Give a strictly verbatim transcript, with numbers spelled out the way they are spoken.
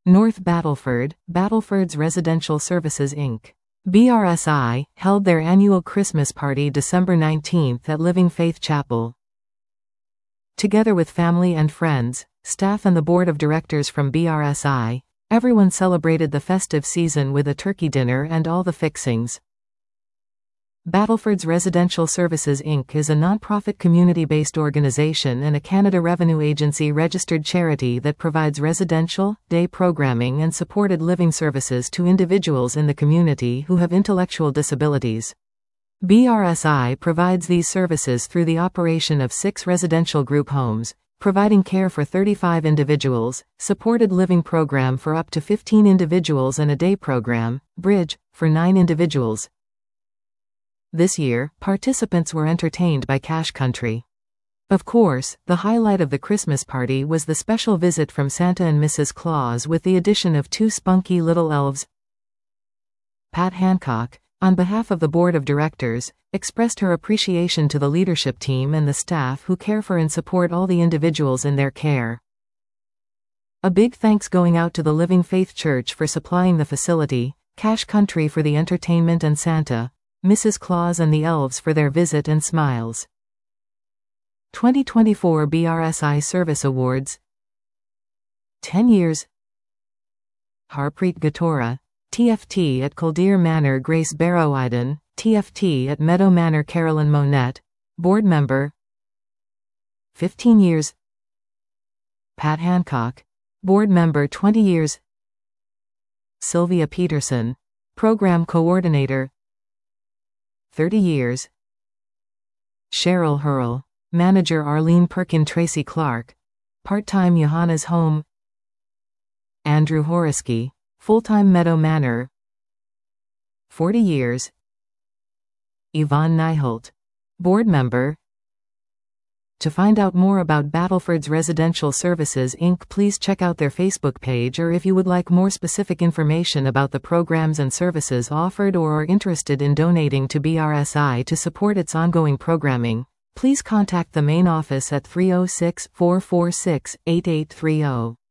North Battleford, Battleford's Residential Services Incorporated. B R S I, held their annual Christmas party December nineteenth at Living Faith Chapel. Together with family and friends, staff and the board of directors from B R S I, everyone celebrated the festive season with a turkey dinner and all the fixings. Battleford's Residential Services Incorporated is a non-profit community-based organization and a Canada Revenue Agency registered charity that provides residential, day programming and supported living services to individuals in the community who have intellectual disabilities. B R S I provides these services through the operation of six residential group homes, providing care for thirty-five individuals, supported living program for up to fifteen individuals and a day program, Bridge, for nine individuals. This year, participants were entertained by Cash Country. Of course, the highlight of the Christmas party was the special visit from Santa and Missus Claus with the addition of two spunky little elves. Pat Hancock, on behalf of the board of directors, expressed her appreciation to the leadership team and the staff who care for and support all the individuals in their care. A big thanks going out to the Living Faith Church for supplying the facility, Cash Country for the entertainment and Santa, Missus Claus and the elves for their visit and smiles. twenty twenty-four B R S I Service Awards. ten years. Harpreet Gatora, T F T at Kildare Manor Grace Barrow-Iden, T F T at Meadow Manor Carolyn Monette, Board Member. fifteen years. Pat Hancock, Board Member twenty years. Sylvia Peterson, Program Coordinator. thirty years. Cheryl Hurl, Manager Arlene Perkin Tracy Clark, part-time Johanna's Home. Andrew Horisky, full-time Meadow Manor. forty years. Yvonne Nyholt, Board Member. To find out more about Battleford's Residential Services Incorporated, please check out their Facebook page, or if you would like more specific information about the programs and services offered or are interested in donating to B R S I to support its ongoing programming, please contact the main office at three oh six, four four six, eight eight three oh.